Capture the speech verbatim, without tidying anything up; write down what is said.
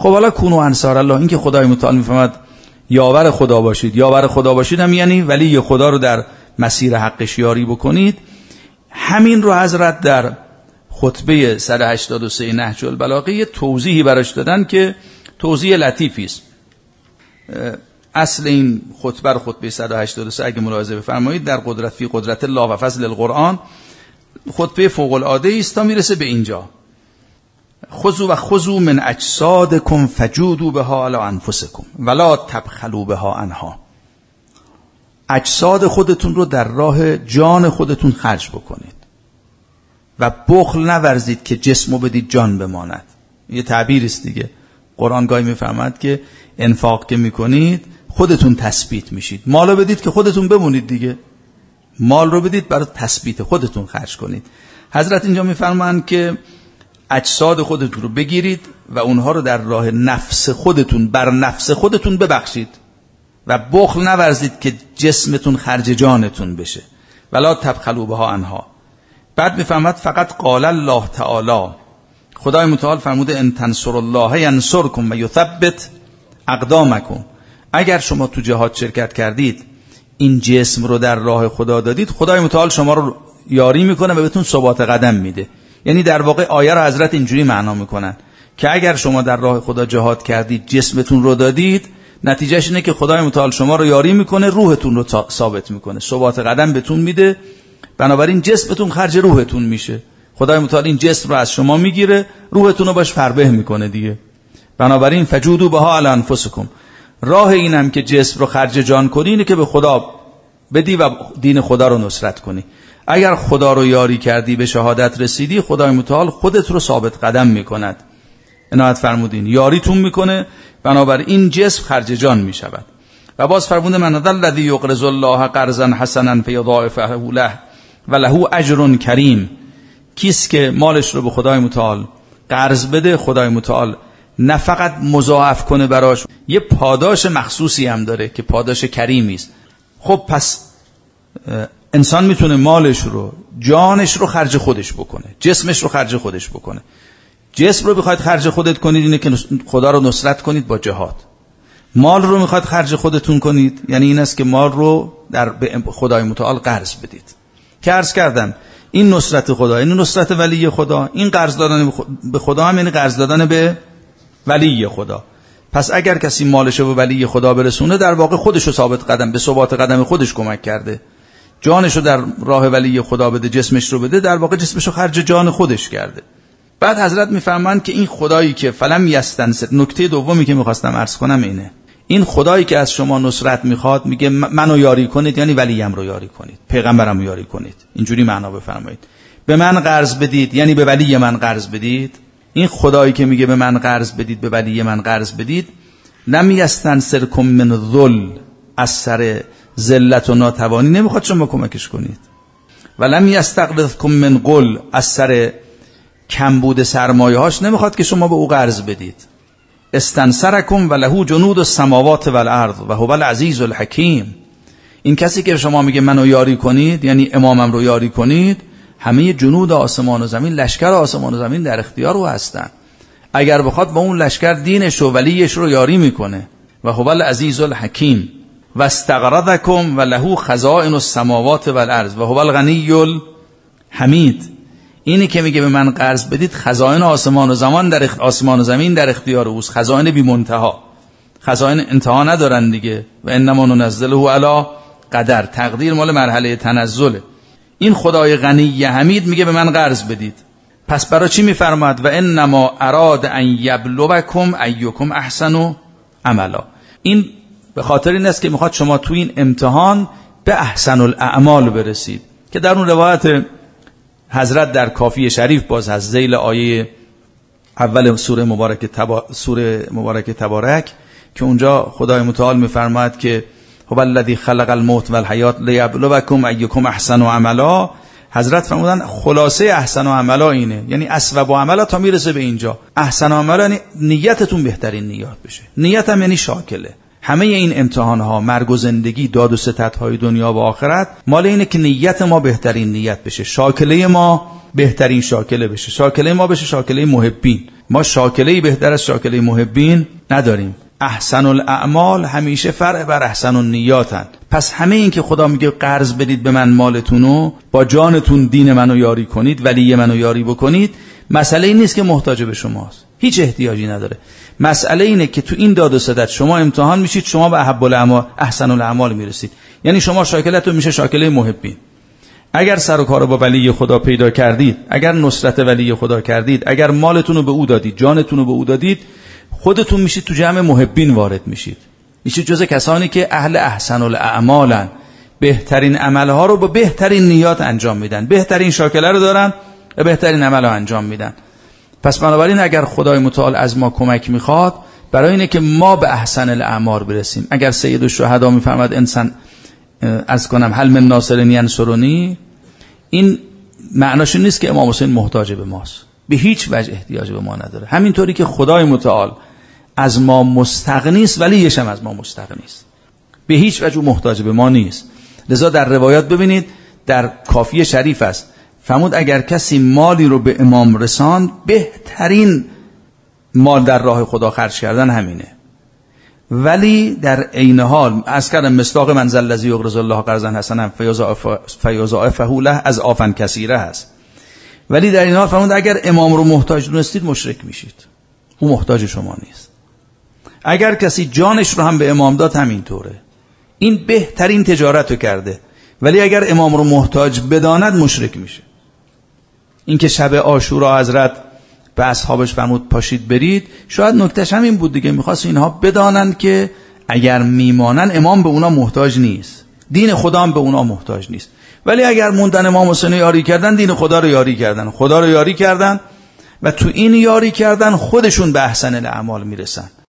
خب حالا کونوا انصار الله، این که خدای متعال میفهمد یاور خدا باشید، یاور خدا باشید هم یعنی ولی خدا رو در مسیر حقش یاری بکنید. همین رو حضرت در خطبه صد و هشتاد و سه نهج البلاغه یه توضیحی براش دادن که توضیح لطیفی است. اصل این خطبه خطبه صد و هشتاد و سه اگه ملاحظه بفرمایید در قدرت فی قدرت الله و فضل القرآن خطبه فوق العاده است تا میرسه به اینجا: خذوا و خذوا من اجسادکم فجودوا بها علی انفسکم ولا تبخلوا بها عنها. اجساد خودتون رو در راه جان خودتون خرج بکنید و بخل نورزید که جسمو بدید جان بماند. یه تعبیر است دیگه. قرآن گاهی میفرماد که انفاق که میکنید خودتون تثبیت میشید. مالو بدید که خودتون بمونید دیگه. مال رو بدید برای تثبیت خودتون خرج کنید. حضرت اینجا میفرمایند که اجساد خودتون رو بگیرید و اونها رو در راه نفس خودتون بر نفس خودتون ببخشید و بخل نورزید که جسمتون خرج جانتون بشه. ولا تبخلوا بها عنها. بعد میفرماد فقط قال الله تعالی، خدای متعال فرموده ان تنصروا الله ینصرکم و یثبت اقدامکم. اگر شما تو جهاد شرکت کردید، این جسم رو در راه خدا دادید، خدای متعال شما رو یاری میکنه و بهتون ثبات قدم میده. یعنی در واقع آیه رو حضرت اینجوری معنا میکنن که اگر شما در راه خدا جهاد کردید، جسمتون رو دادید، نتیجهش اینه که خدای متعال شما رو یاری میکنه، روحتون رو ثابت میکنه، ثبات قدم بهتون میده. بنابراین جسمتون خرج روحتون میشه. خدای متعال این جسم رو از شما میگیره، روحتون رو باش فربه میکنه دیگه. بنابراین فجودوا بها علی انفسکم. راه اینم که جسم رو خرج جان کنی اینه که به خدا بدی و دین خدا رو نصرت کنی. اگر خدا رو یاری کردی، به شهادت رسیدی، خدای متعال خودت رو ثابت قدم میکند. عنایت فرمودین یاریتون میکنه، بنابراین این جسم خرج جان میشود. و باز فرموده من ذا الذی یقرض الله قرضا حسنا فیضاعفه له و له اجر کریم. کیست که مالش رو به خدای متعال قرض بده، خدای متعال نه فقط مضاعف کنه براش، یه پاداش مخصوصی هم داره که پاداش کریمی است. خب پس انسان میتونه مالش رو، جانش رو خرج خودش بکنه، جسمش رو خرج خودش بکنه. جسم رو بخواید خرج خودت کنید اینه که خدا رو نصرت کنید با جهاد. مال رو میخواید خرج خودتون کنید یعنی این است که مال رو در خدای متعال قرض بدید. که عرض کردم این نصرت خدا، این نصرت ولی خدا، این قرض دادن به خدا هم یعنی قرض دادن به ولی خدا. پس اگر کسی مالش رو به ولی خدا برسونه، در واقع خودش رو ثابت قدم، به ثبات قدم خودش کمک کرده. جانش رو در راه ولی خدا بده، جسمش رو بده، در واقع جسمش رو خرج جان خودش کرده. بعد حضرت میفرمایند که این خدایی که فلم یستنصر، نکته دومی که میخواستم عرض کنم اینه، این خدایی که از شما نصرت میخواد، میگه منو یاری کنید یعنی ولیم رو یاری کنید، پیغمبرم رو یاری کنید. اینجوری معنا بفرمایید. به من قرض بدید یعنی به ولی من قرض بدید. این خدایی که میگه به من قرض بدید، به ولی من قرض بدید، لم یستنصرکم من ذل، از سر ذلت و ناتوانی نمیخواد شما کمکش کنید. ولم یستقرضکم من قل، از سر کمبود سرمایه هاش نمیخواد که شما به او قرض بدید. استنصرکم و له جنود السماوات و الارض و هو العزیز الحکیم. این کسی که شما میگه منو یاری کنید یعنی امامم رو یاری کنید، همه جنود آسمان و زمین، لشکر آسمان و زمین در اختیار او هستن. اگر بخواد با اون لشکر دینش و ولیش رو یاری میکنه. و هو العزیز الحکیم. و استقرضکم و له خزائن السماوات و الارض و هو الغنی الحمید. اینی که میگه به من قرض بدید، خزائن آسمان و زمان در اخ... آسمان و زمین در اختیار اوست، خزائن بی منتها، خزائن انتها ندارن دیگه. و انما ننزله علی قدر، تقدیر مال مرحله تنزله. این خدای غنی حمید میگه به من قرض بدید. پس برای چی میفرماد؟ و انما اراد ان یبلوکم ایکم احسن عملا. این به خاطر این است که میخواد شما تو این امتحان به احسن الاعمال برسید، که در اون روایت حضرت در کافی شریف باز از ذیل آیه اول سوره مبارک تبا... سوره مبارک تبارک که اونجا خدای متعال میفرماید که هو الذی خلق الموت والحیات لیبلوکم ایکم احسن عملا. حضرت فرمودن خلاصه احسن عملا اینه، یعنی اسباب عملا تا میرسه به اینجا. احسن عملا یعنی نیتتون بهترین نیت بشه. نیت هم یعنی شاکله. همه این امتحان ها، مرگ و زندگی، داد و ستد های دنیا و آخرت، مال اینه که نیت ما بهترین نیت بشه، شاکله ما بهترین شاکله بشه، شاکله ما بشه شاکله محبین. ما شاکله‌ای بهتر از شاکله محبین نداریم. احسن الاعمال همیشه فرع بر احسن النیاتن. پس همه این که خدا میگه قرض بدید به من مالتونو، با جانتون دین منو یاری کنید، ولی منو یاری بکنید، مسئله این نیست که محتاج به شماست، هیچ احتیاجی نداره. مسئله اینه که تو این داد و ستد شما امتحان میشید، شما به احب الاعمال احسن الاعمال میرسید. یعنی شما شاکلتون میشه شاکله محبین. اگر سر و کارو با ولی خدا پیدا کردید، اگر نصرت ولی خدا کردید، اگر مالتون رو به او دادید، جانتون رو به او دادید، خودتون میشید تو جمع محبین وارد میشید. میشید جز کسانی که اهل احسن الاعمالن، بهترین عملها رو با بهترین نیات انجام میدن، بهترین شاکله رو دارن و بهترین عمل رو انجام میدن. پس بنابراین اگر خدای متعال از ما کمک میخواد برای اینه که ما به احسن الاعمال برسیم. اگر سید الشهدا میفرماد انسان از کنم هل من ناصرین ینصرونی، این معناش نیست که امام حسین محتاج به ماست، به هیچ وجه احتیاج به ما نداره. همینطوری که خدای متعال از ما مستغنی است ولی یشم از ما مستغنی است، به هیچ وجه محتاج به ما نیست. لذا در روایات ببینید در کافیه شریف است فرمود اگر کسی مالی رو به امام رساند، بهترین مال در راه خدا خرج کردن همینه. ولی در عین حال از کردم مصداق من ذا الذی یقرض الله قرضا حسنا فیضاعفه له اضعافا کثیره هست. ولی در این حال فرمود اگر امام رو محتاج دونستید مشرک میشید، او محتاج شما نیست. اگر کسی جانش رو هم به امام داد همینطوره، این بهترین تجارت رو کرده. ولی اگر امام رو محتاج بداند مشرک میشه. این که شب عاشورا حضرت به اصحابش فرمود پاشید برید، شاید نکتهش همین بود دیگه، میخواست اینها بدانند که اگر میمانن امام به اونا محتاج نیست، دین خدا هم به اونا محتاج نیست. ولی اگر موندن امام حسین یاری کردن، دین خدا رو یاری کردن، خدا رو یاری کردن و تو این یاری کردن خودشون به احسن الاعمال میرسن.